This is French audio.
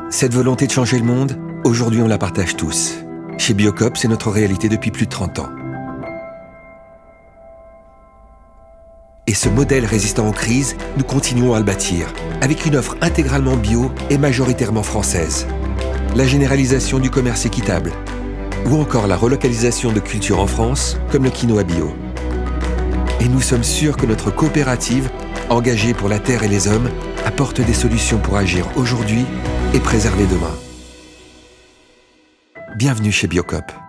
Cette volonté de changer le monde, aujourd'hui on la partage tous. Chez Biocoop, c'est notre réalité depuis plus de 30 ans. Et ce modèle résistant aux crises, nous continuons à le bâtir, avec une offre intégralement bio et majoritairement française. La généralisation du commerce équitable, ou encore la relocalisation de cultures en France, comme le quinoa bio. Et nous sommes sûrs que notre coopérative, engagée pour la terre et les hommes, apporte des solutions pour agir aujourd'hui et préserver demain. Bienvenue chez Biocoop.